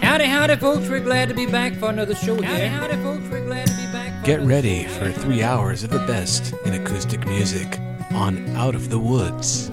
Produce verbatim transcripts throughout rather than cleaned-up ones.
Howdy, howdy, folks. We're glad to be back for another show here. Howdy, howdy, folks. We're glad to be back for Get ready for three hours of the best in acoustic music on Out of the Woods.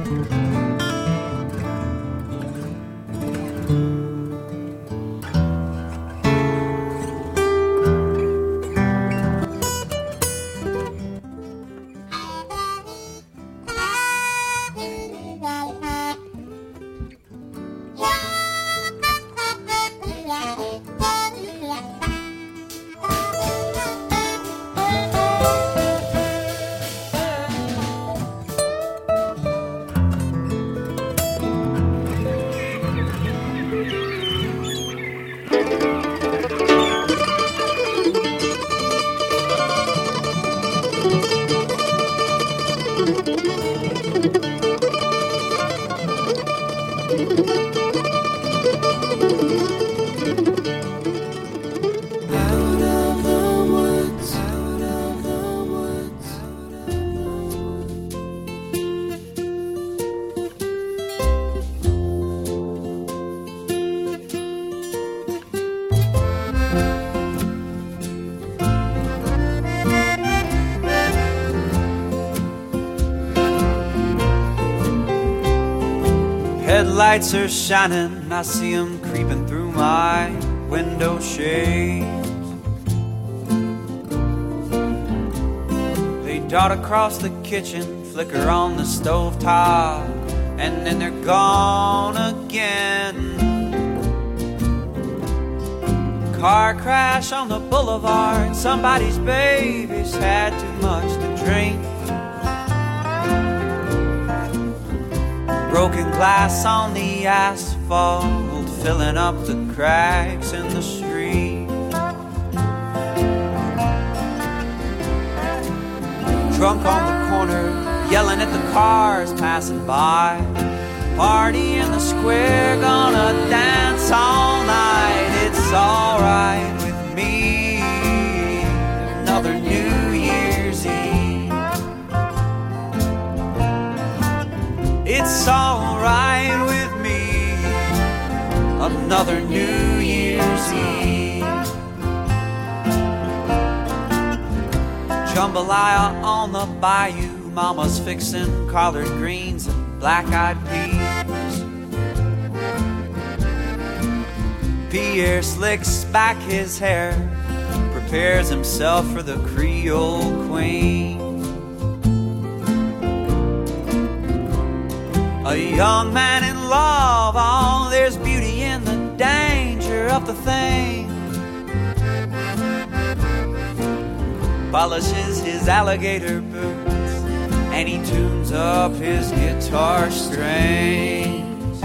Headlights are shining, I see them creeping through my window shades. They dart across the kitchen, flicker on the stovetop, and then they're gone again. Car crash on the boulevard, somebody's baby's had too much to drink. Broken glass on the asphalt, filling up the cracks in the street. Drunk on the corner, yelling at the cars passing by. Party in the square, gonna dance all night. It's alright with me, another New Year's Eve. It's alright with me, another New Year's Eve. Jambalaya on the bayou, mama's fixing collard greens and black-eyed peas. Pierre slicks back his hair, prepares himself for the Creole queen. A young man in love, oh, there's beauty in the danger of the thing. Polishes his alligator boots, and he tunes up his guitar strings.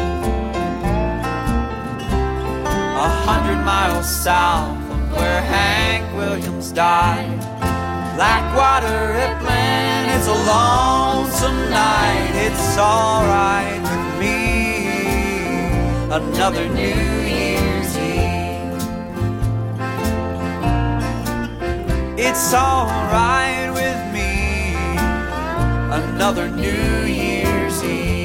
A hundred miles south of where Hank Williams died, Blackwater, Rippling, it's a lonesome night. It's alright with me, another New Year's Eve. It's alright with me, another New Year's Eve.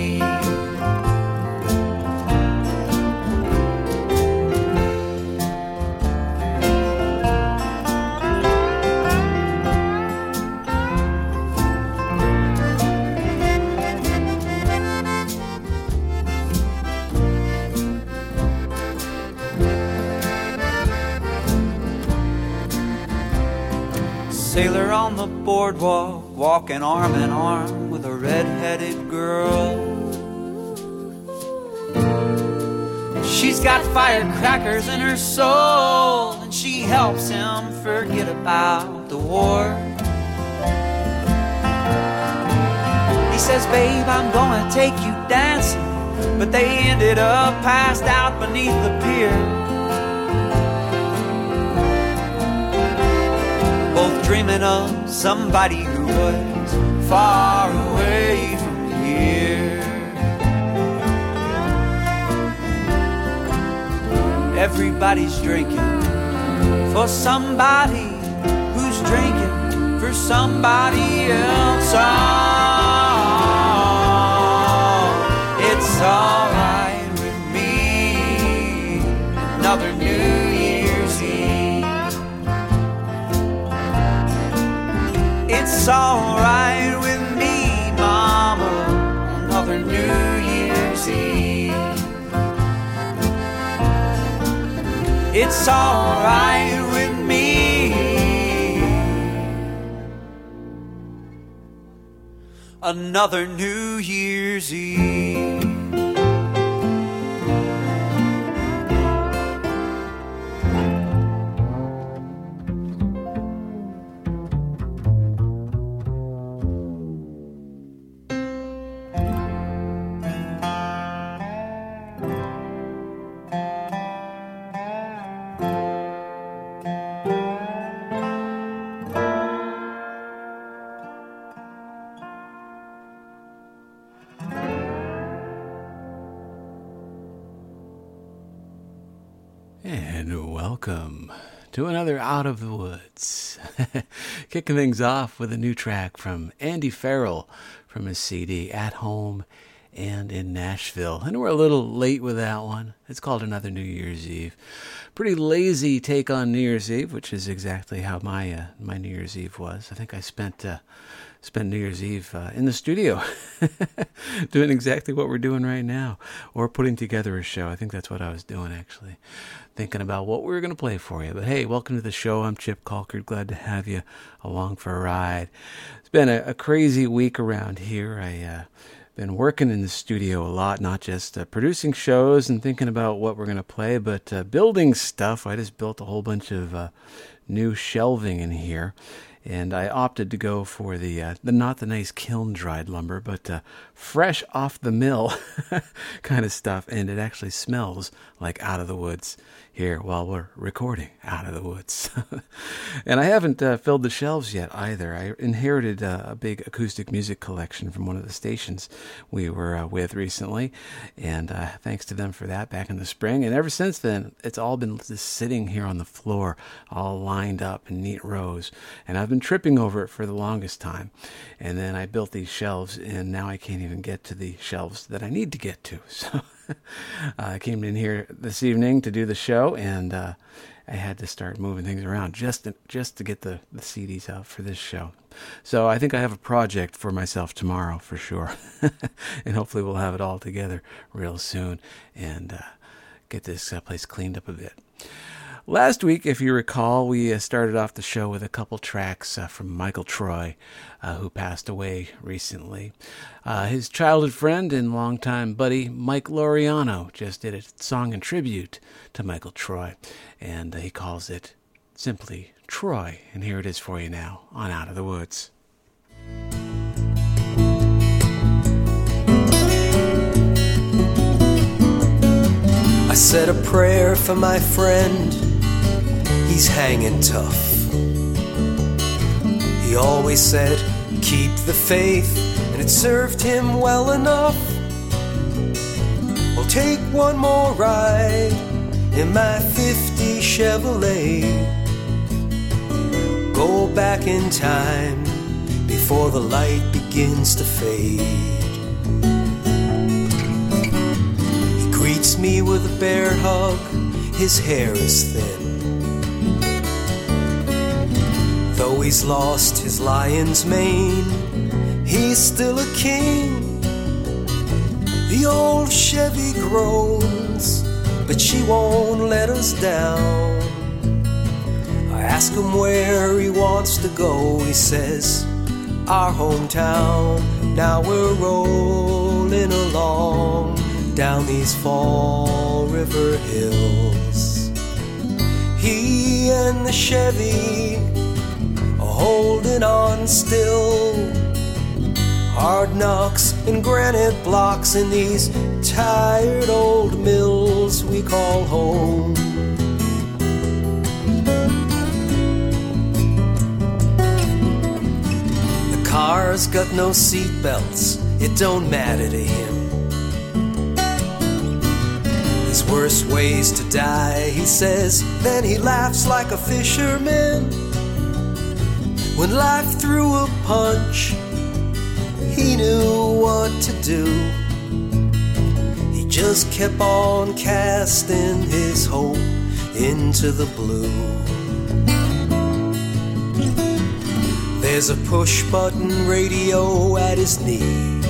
Sailor on the boardwalk, walking arm in arm with a red-headed girl. She's got firecrackers in her soul, and she helps him forget about the war. He says, babe, I'm gonna take you dancing, but they ended up passed out beneath the pier. Both dreaming of somebody who was far away from here. Everybody's drinking for somebody who's drinking for somebody else. Oh, it's alright with me, another New Year's Eve. It's alright with me, Mama, another New Year's Eve. It's alright with me, another New Year's Eve. And welcome to another Out of the Woods. Kicking things off with a new track from Andy Farrell from his C D At Home and in Nashville. And we're a little late with that one. It's called Another New Year's Eve. Pretty lazy take on New Year's Eve, which is exactly how my uh, my New Year's Eve was. I think I spent uh, spent New Year's Eve uh, in the studio doing exactly what we're doing right now, or putting together a show. I think that's what I was doing, actually, thinking about what we were going to play for you. But hey, welcome to the show. I'm Chip Colkert. Glad to have you along for a ride. It's been a, a crazy week around here. I uh, been working in the studio a lot, not just uh, producing shows and thinking about what we're going to play, but uh, building stuff. I just built a whole bunch of uh, new shelving in here, and I opted to go for the, uh, the not the nice kiln-dried lumber, but uh, fresh off the mill kind of stuff, and it actually smells like Out of the Woods here while we're recording Out of the Woods. And I haven't uh, filled the shelves yet either. I inherited uh, a big acoustic music collection from one of the stations we were uh, with recently, and uh, thanks to them for that back in the spring. And ever since then, it's all been just sitting here on the floor, all lined up in neat rows, and I've been tripping over it for the longest time. And then I built these shelves, and now I can't even get to the shelves that I need to get to. So uh, I came in here this evening to do the show, and uh, I had to start moving things around just to, just to get the, the C Ds out for this show. So I think I have a project for myself tomorrow for sure. And hopefully we'll have it all together real soon and uh, get this uh, place cleaned up a bit. Last week, if you recall, we uh, started off the show with a couple tracks uh, from Michael Troy, uh, who passed away recently. Uh, his childhood friend and longtime buddy, Mike Laureano, just did a song in tribute to Michael Troy, and uh, he calls it simply Troy. And here it is for you now on Out of the Woods. I said a prayer for my friend. He's hanging tough. He always said, keep the faith, and it served him well enough. We'll take one more ride in my fifty Chevrolet. Go back in time before the light begins to fade. He greets me with a bear hug. His hair is thin. Though he's lost his lion's mane, he's still a king. The old Chevy groans, but she won't let us down. I ask him where he wants to go. He says, our hometown. Now we're rolling along down these Fall River hills. He and the Chevy holding on still. Hard knocks and granite blocks in these tired old mills we call home. The car's got no seat belts, it don't matter to him. His worst way's to die, he says, then he laughs like a fisherman. When life threw a punch, he knew what to do. He just kept on casting his hope into the blue. There's a push-button radio at his knee.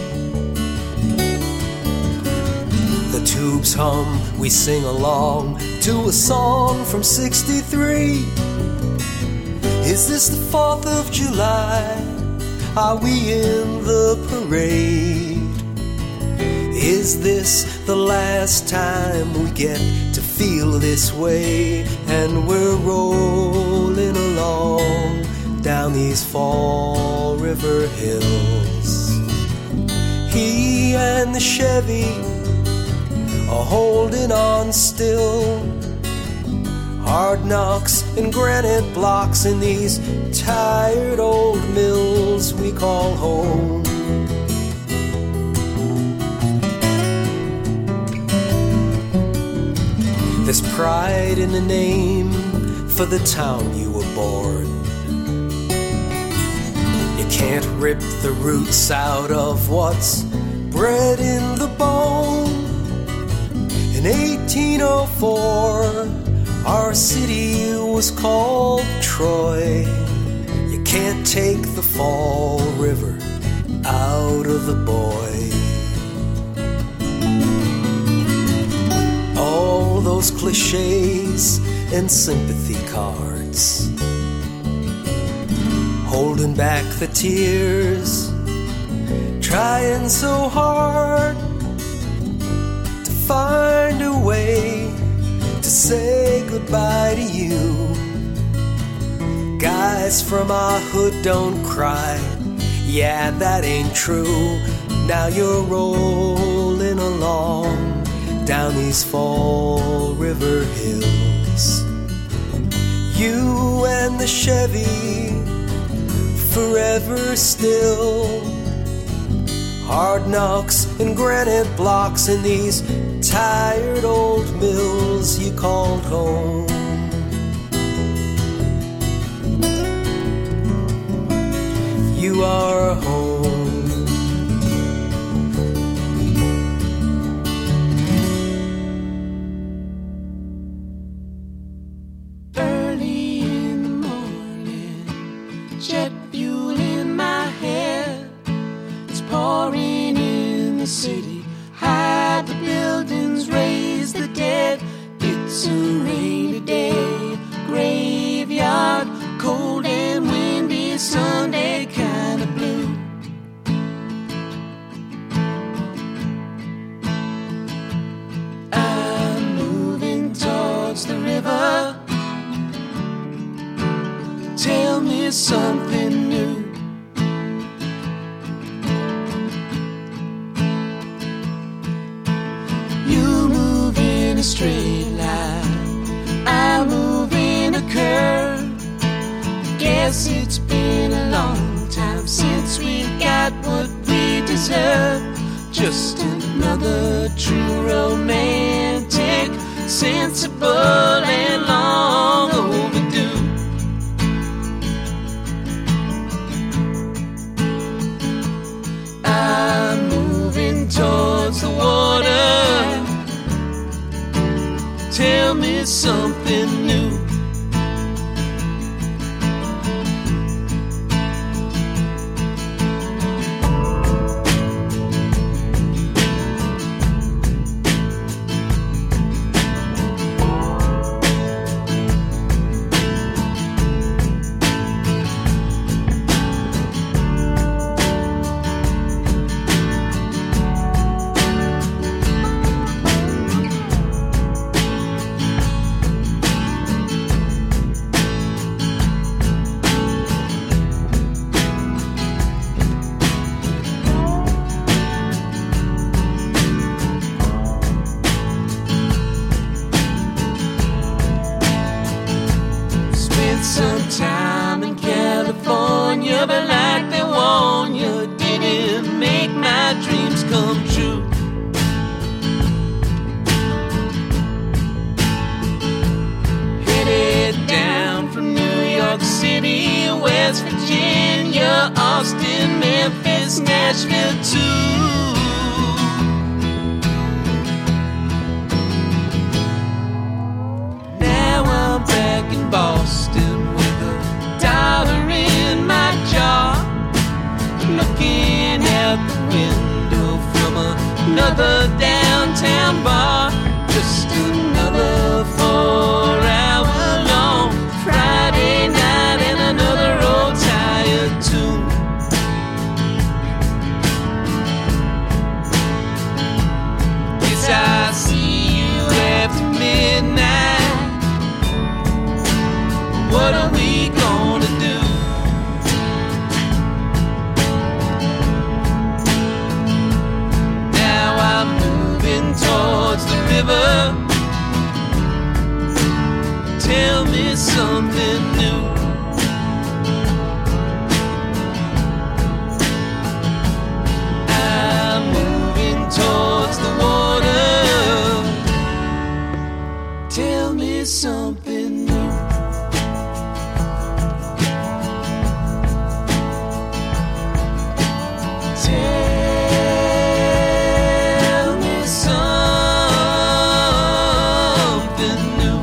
The tubes hum, we sing along to a song from sixty-three. Is this the fourth of July? Are we in the parade? Is this the last time we get to feel this way? And we're rolling along down these Fall River hills. He and the Chevy are holding on still. Hard knocks and granite blocks in these tired old mills we call home. There's pride in the name for the town you were born. You can't rip the roots out of what's bred in the bone. In eighteen oh four, our city was called Troy. You can't take the Fall River out of the boy. All those cliches and sympathy cards, holding back the tears, trying so hard to find a way to say goodbye to you. Guys from our hood don't cry, yeah, that ain't true. Now you're rolling along down these Fall River hills. You and the Chevy, forever still. Hard knocks and granite blocks in these tired old mills you called home. You are home. Early in the morning, jet fuel in my hair. It's pouring in the city. Hide the buildings, raise the dead. It's a rainy day, graveyard, cold and windy, Sunday kind of blue. I'm moving towards the river. Tell me something new. A straight line, I move in a curve. Guess it's been a long time since we got what we deserve. Just another true romantic, sensible and long overdue. I'm moving towards the water. Tell me something new. Some time in California, but like they warned you, didn't make my dreams come true. Headed down from New York City, West Virginia, Austin, Memphis, Nashville too. Now another downtown bar, just another four-hour long Friday night and another old tired tune. Guess I see you after midnight. What are we gonna do? Now I'm moving towards the river. Tell me something new. I'm moving towards the water. Tell me something new. Tell me something new.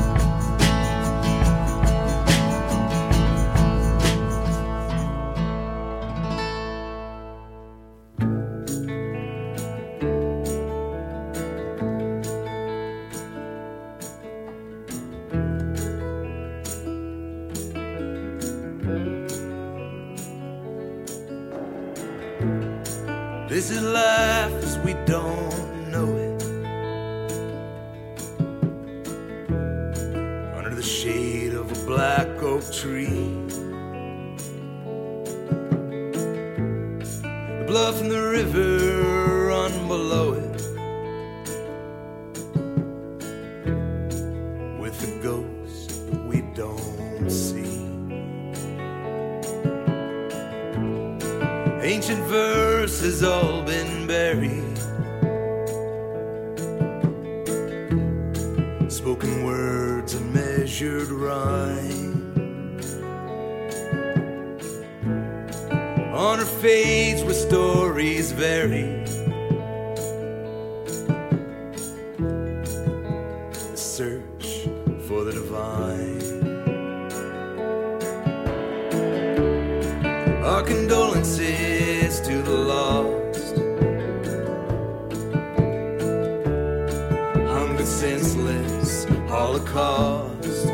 This is life as we don't know it. Under the shade of a black oak tree, the bluff and the river run below it, with a ghost we don't see. Ancient verse has all been buried, spoken words and measured rhyme. Honor fades where stories vary. The search for the divine. Our condolences to the lost, hunger, senseless holocaust.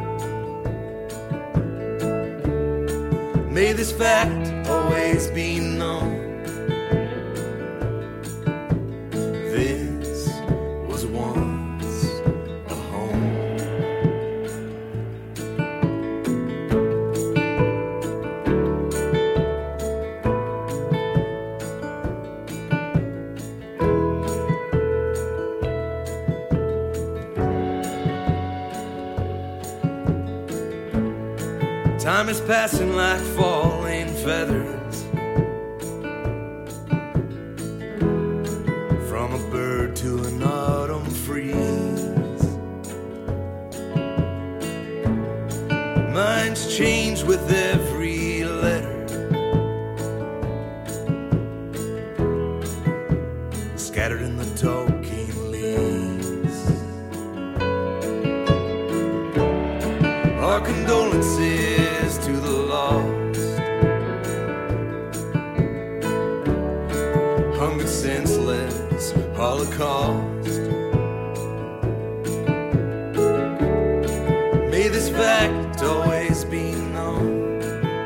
May this fact always be known. This was once a home. Time is passing like falling feathers from a bird to an autumn freeze. Minds change with every letter, scattered in the talking leaves. Our condolences to the lost, hunger, senseless holocaust. May this fact always be known.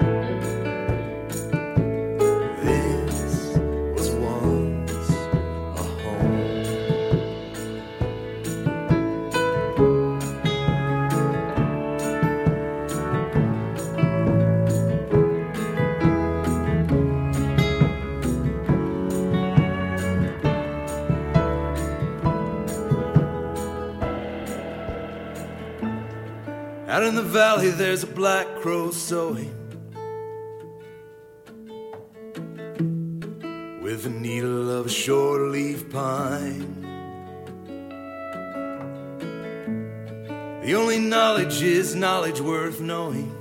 This was once a home. Out in the valley there's a black crow sowing with the needle of a short leaf pine. The only knowledge is knowledge worth knowing.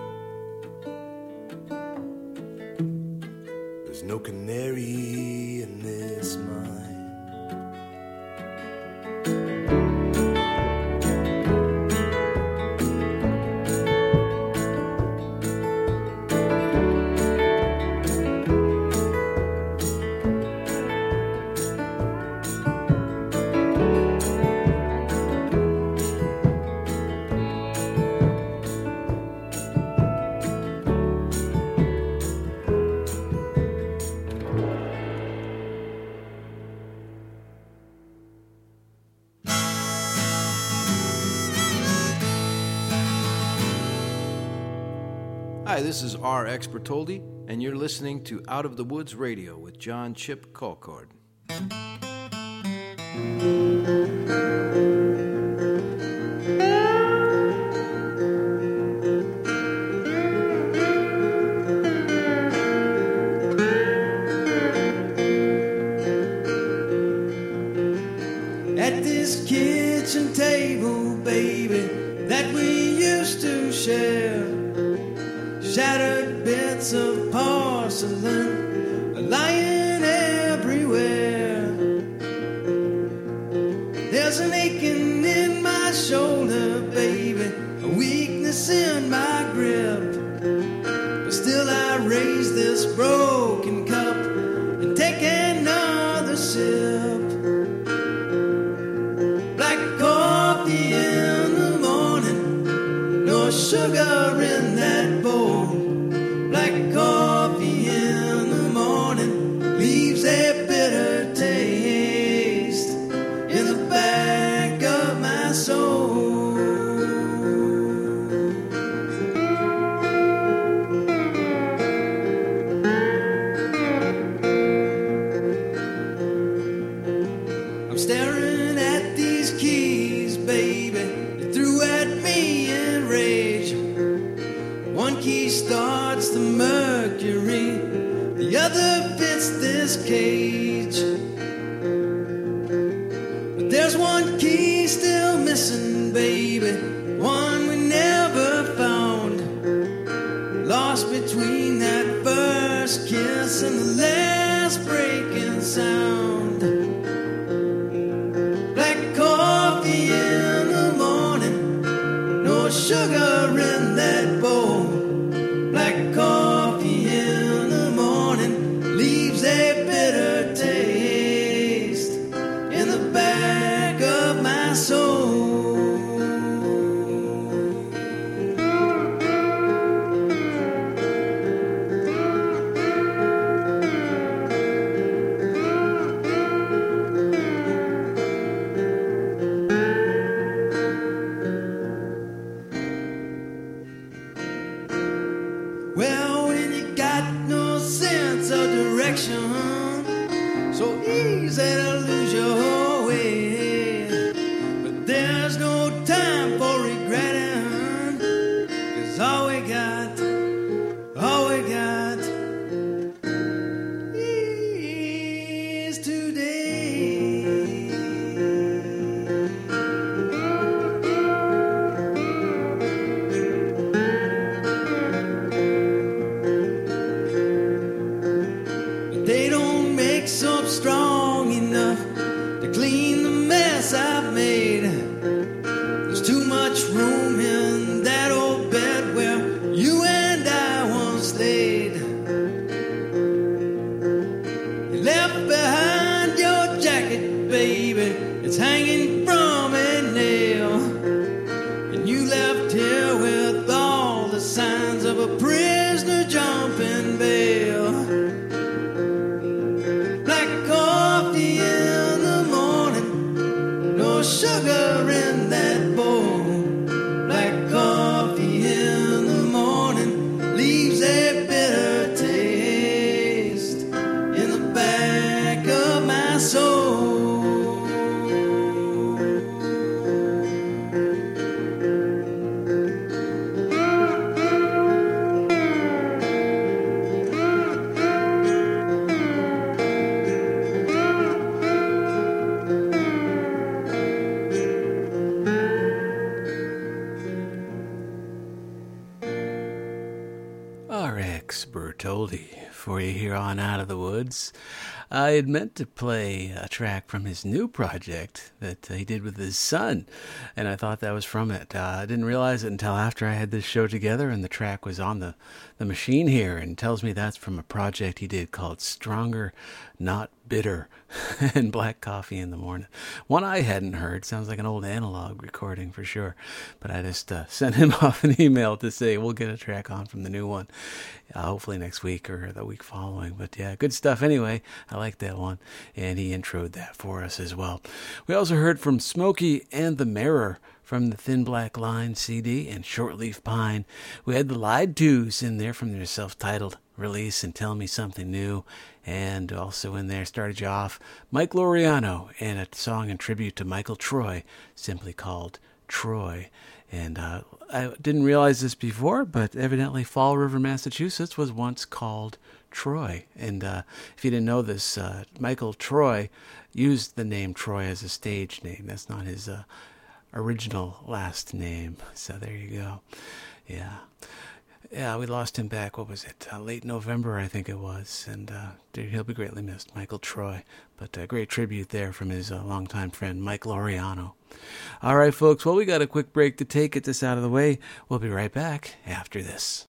There's no canary in this mine. Hi, this is R X Bertoldi, and you're listening to Out of the Woods Radio with John Chip Colcord. At this kitchen table, baby, that we used to share, shattered bits of porcelain lying everywhere. There's an aching in my shoulder, baby, a weakness in my grip, but still I raise this broken cup and take another sip. Black coffee in the morning, no sugar in that bowl. Black coffee in the morning leaves a bitter taste in the back of my soul. I'm staring at these keys, baby, they threw at me in rage. One key starts the mercury, the other fits this cage. But there's one key still missing, baby, one we never found, lost between that first kiss and the last breaking sound. Black coffee in the morning, no sugar in that bowl. Black coffee in the morning leaves a bitter taste in the back of my soul. Well, when you got no sense of direction, so easy to lose your way. But there's no time for regretting, 'cause all we got, all we got is today. They don't make soap strong enough to clean the mess I've made. There's too much room in that old bed where you and I once stayed. You left behind your jacket, baby, it's hanging from a nail. And you left here with all the signs of a prisoner jumping bail. Black coffee in the morning, no sugar in that bowl. Black coffee in the morning leaves a bitter taste in the back of my soul. R X Bertoldi for you here on Out of the Woods. I had meant to play a track from his new project that he did with his son, and I thought that was from it. Uh, I didn't realize it until after I had this show together, and the track was on the, the machine here, and tells me that's from a project he did called Stronger, Not Bitter, and Black Coffee in the Morning. One I hadn't heard. Sounds like an old analog recording for sure. But I just uh, sent him off an email to say we'll get a track on from the new one, uh, hopefully next week or the week following. But yeah, good stuff anyway. I like that one. And he introed that for us as well. We also heard from Smokey and the Mirror from the Thin Black Line C D and Shortleaf Pine. We had the Lied To's in there from their self-titled release and Tell Me Something New. And also in there started you off Mike Laureano and a song in tribute to Michael Troy, simply called Troy. And uh, I didn't realize this before, but evidently Fall River, Massachusetts was once called Troy. And uh, if you didn't know this, uh, Michael Troy used the name Troy as a stage name. That's not his uh, original last name. So there you go. Yeah. Yeah, we lost him back, what was it, uh, late November, I think it was. And uh, he'll be greatly missed, Michael Troy. But a great tribute there from his uh, longtime friend, Mike Laureano. All right, folks, well, we got a quick break to take. Get this out of the way. We'll be right back after this.